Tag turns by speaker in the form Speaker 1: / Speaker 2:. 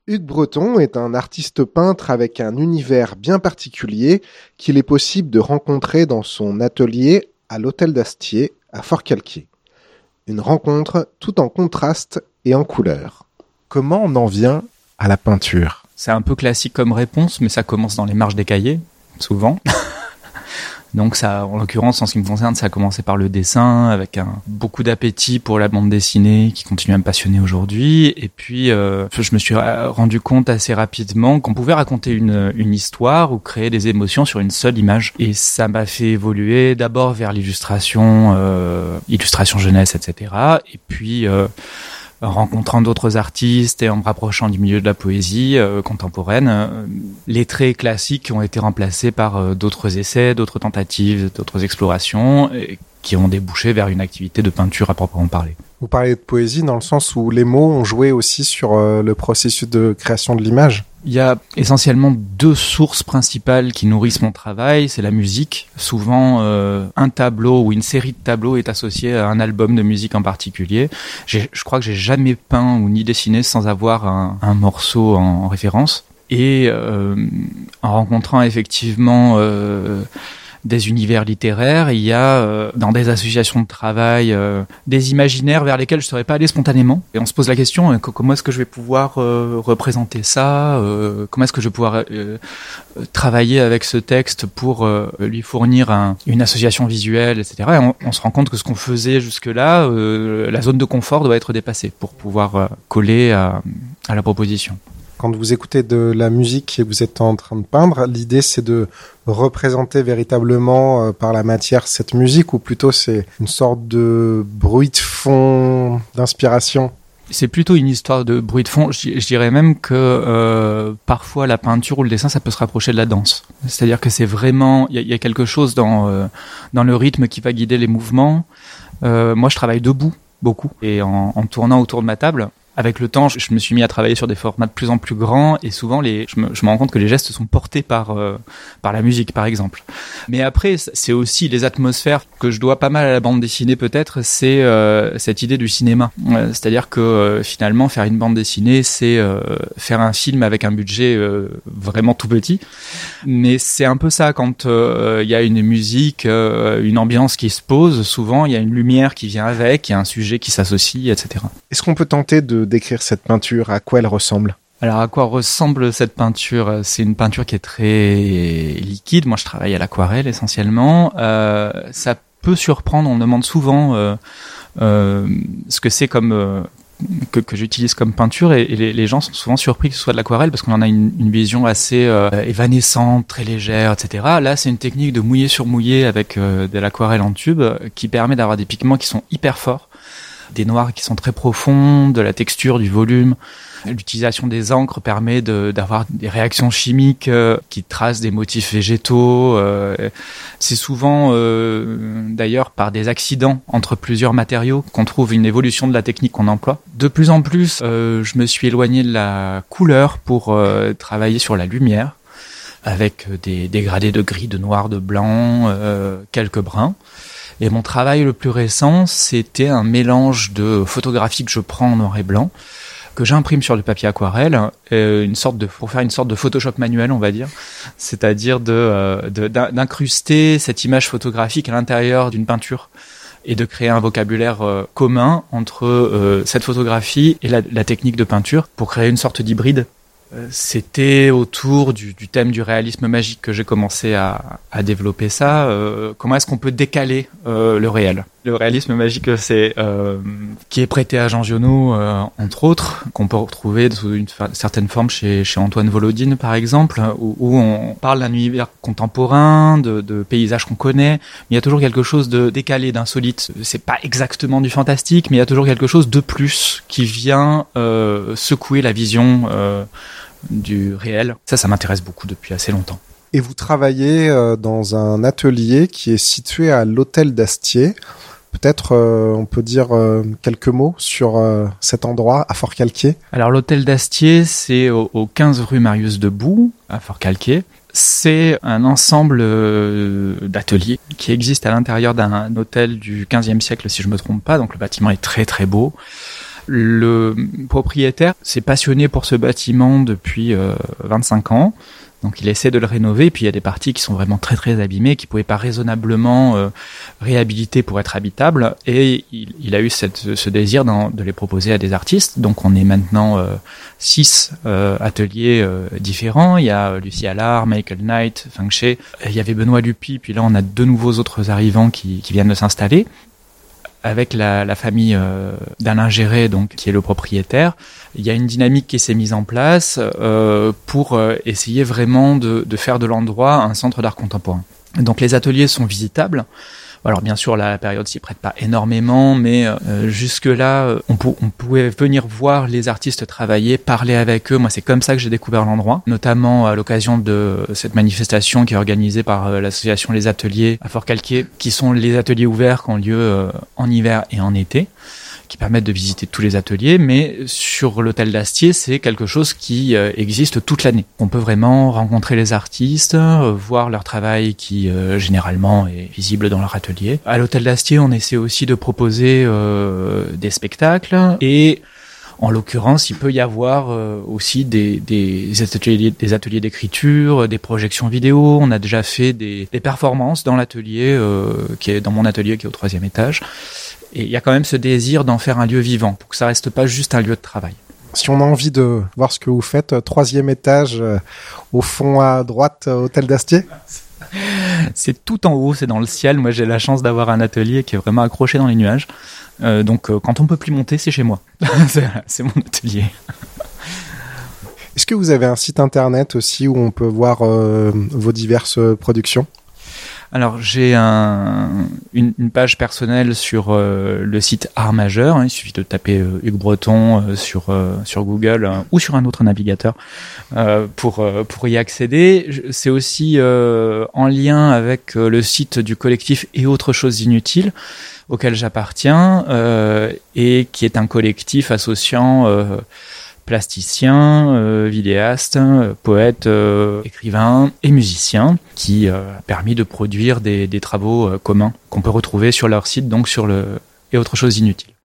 Speaker 1: Hugues Breton est un artiste peintre avec un univers bien particulier qu'il est possible de rencontrer dans son atelier à l'Hôtel d'Astier à Forcalquier. Une rencontre tout en contraste et en couleurs. Comment on en vient à la peinture ?
Speaker 2: C'est un peu classique comme réponse, mais ça commence dans les marges des cahiers, souvent. Donc ça, en l'occurrence, en ce qui me concerne, ça a commencé par le dessin, avec beaucoup d'appétit pour la bande dessinée, qui continue à me passionner aujourd'hui. Et puis, je me suis rendu compte assez rapidement qu'on pouvait raconter une histoire ou créer des émotions sur une seule image. Et ça m'a fait évoluer d'abord vers l'illustration, illustration jeunesse, etc. Et puis, en rencontrant d'autres artistes et en me rapprochant du milieu de la poésie contemporaine, les traits classiques ont été remplacés par d'autres essais, d'autres tentatives, d'autres explorations qui ont débouché vers une activité de peinture à proprement parler.
Speaker 1: Vous parlez de poésie dans le sens où les mots ont joué aussi sur le processus de création de l'image ?
Speaker 2: Il y a essentiellement deux sources principales qui nourrissent mon travail. C'est la musique. Souvent, un tableau ou une série de tableaux est associé à un album de musique en particulier. Je crois que j'ai jamais peint ou ni dessiné sans avoir un morceau en référence. Et en rencontrant effectivement des univers littéraires, il y a dans des associations de travail des imaginaires vers lesquels je ne serais pas allé spontanément. Et on se pose la question, comment est-ce que je vais pouvoir représenter ça, comment est-ce que je vais pouvoir travailler avec ce texte pour lui fournir une association visuelle, etc. Et on se rend compte que ce qu'on faisait jusque-là, la zone de confort doit être dépassée pour pouvoir coller à la proposition.
Speaker 1: Quand vous écoutez de la musique et vous êtes en train de peindre, l'idée c'est de représenter véritablement par la matière cette musique, ou plutôt c'est une sorte de bruit de fond, d'inspiration ?
Speaker 2: C'est plutôt une histoire de bruit de fond. Je dirais même que parfois la peinture ou le dessin, ça peut se rapprocher de la danse. C'est-à-dire que c'est vraiment, il y a quelque chose dans le rythme qui va guider les mouvements. Moi, je travaille debout beaucoup et en tournant autour de ma table. Avec le temps, je me suis mis à travailler sur des formats de plus en plus grands et souvent, je me rends compte que les gestes sont portés par la musique, par exemple. Mais après, c'est aussi les atmosphères que je dois pas mal à la bande dessinée, peut-être. C'est cette idée du cinéma. C'est-à-dire que finalement, faire une bande dessinée, c'est faire un film avec un budget vraiment tout petit. Mais c'est un peu ça quand il y a une musique, une ambiance qui se pose. Souvent, il y a une lumière qui vient avec, il y a un sujet qui s'associe, etc.
Speaker 1: Est-ce qu'on peut tenter de décrire cette peinture, à quoi elle ressemble ?
Speaker 2: Alors, à quoi ressemble cette peinture ? C'est une peinture qui est très liquide. Moi, je travaille à l'aquarelle essentiellement. Ça peut surprendre. On me demande souvent ce que c'est comme que j'utilise comme peinture, et les gens sont souvent surpris que ce soit de l'aquarelle parce qu'on en a une vision assez évanescente, très légère, etc. Là, c'est une technique de mouiller sur mouiller avec de l'aquarelle en tube qui permet d'avoir des pigments qui sont hyper forts, des noirs qui sont très profonds, de la texture, du volume. L'utilisation des encres permet d'avoir des réactions chimiques qui tracent des motifs végétaux. C'est souvent, d'ailleurs, par des accidents entre plusieurs matériaux qu'on trouve une évolution de la technique qu'on emploie. De plus en plus, je me suis éloigné de la couleur pour travailler sur la lumière, avec des dégradés de gris, de noir, de blanc, quelques bruns. Et mon travail le plus récent, c'était un mélange de photographies que je prends en noir et blanc, que j'imprime sur du papier aquarelle, pour faire une sorte de Photoshop manuel, on va dire, c'est-à-dire d'incruster cette image photographique à l'intérieur d'une peinture et de créer un vocabulaire commun entre cette photographie et la technique de peinture pour créer une sorte d'hybride. C'était autour du thème du réalisme magique que j'ai commencé à développer ça. Comment est-ce qu'on peut décaler le réel ? Le réalisme magique, c'est qui est prêté à Jean Giono, entre autres, qu'on peut retrouver sous une certaine forme chez Antoine Volodine, par exemple, où on parle d'un univers contemporain, de paysages qu'on connaît, mais il y a toujours quelque chose de décalé, d'insolite. C'est pas exactement du fantastique, mais il y a toujours quelque chose de plus qui vient secouer la vision du réel. Ça m'intéresse beaucoup depuis assez longtemps.
Speaker 1: Et vous travaillez dans un atelier qui est situé à l'Hôtel d'Astier. Peut-être on peut dire quelques mots sur cet endroit à Forcalquier.
Speaker 2: Alors l'Hôtel d'Astier, c'est au 15 rue Marius Debout, à Forcalquier. C'est un ensemble d'ateliers qui existe à l'intérieur d'un hôtel du XVe siècle, si je me trompe pas. Donc le bâtiment est très très beau. Le propriétaire s'est passionné pour ce bâtiment depuis 25 ans. Donc il essaie de le rénover, puis il y a des parties qui sont vraiment très très abîmées, qui ne pouvaient pas raisonnablement réhabiliter pour être habitables, et il a eu ce désir de les proposer à des artistes. Donc on est maintenant 6 ateliers différents. Il y a Lucie Allard, Michael Knight, Feng She, il y avait Benoît Lupi, puis là on a 2 nouveaux autres arrivants qui viennent de s'installer. Avec la famille d'Alain Géret, donc qui est le propriétaire, il y a une dynamique qui s'est mise en place pour essayer vraiment de faire de l'endroit un centre d'art contemporain. Donc les ateliers sont visitables. Alors bien sûr, la période s'y prête pas énormément, mais jusque-là, on pouvait venir voir les artistes travailler, parler avec eux. Moi, c'est comme ça que j'ai découvert l'endroit, notamment à l'occasion de cette manifestation qui est organisée par l'association Les Ateliers à Forcalquier, qui sont les ateliers ouverts qui ont lieu en hiver et en été, qui permettent de visiter tous les ateliers, mais sur l'hôtel d'Astier, c'est quelque chose qui existe toute l'année. On peut vraiment rencontrer les artistes, voir leur travail qui généralement est visible dans leur atelier. À l'hôtel d'Astier, on essaie aussi de proposer des spectacles, et en l'occurrence, il peut y avoir aussi des ateliers d'écriture, des projections vidéo. On a déjà fait des performances dans l'atelier, qui est dans mon atelier qui est au 3e étage. Et il y a quand même ce désir d'en faire un lieu vivant, pour que ça reste pas juste un lieu de travail.
Speaker 1: Si on a envie de voir ce que vous faites, 3e étage, au fond à droite, hôtel d'Astier.
Speaker 2: C'est tout en haut, c'est dans le ciel. Moi, j'ai la chance d'avoir un atelier qui est vraiment accroché dans les nuages. Donc, quand on peut plus monter, c'est chez moi. C'est mon atelier.
Speaker 1: Est-ce que vous avez un site internet aussi où on peut voir vos diverses productions ?
Speaker 2: Alors, j'ai une page personnelle sur le site Art Majeur. Il suffit de taper Hugues Breton sur Google ou sur un autre navigateur pour y accéder. C'est aussi en lien avec le site du collectif Et autres choses inutiles, auquel j'appartiens, et qui est un collectif associant plasticien, vidéaste, poète, écrivain et musicien, qui a permis de produire des travaux communs qu'on peut retrouver sur leur site, donc sur le Et autres choses inutiles.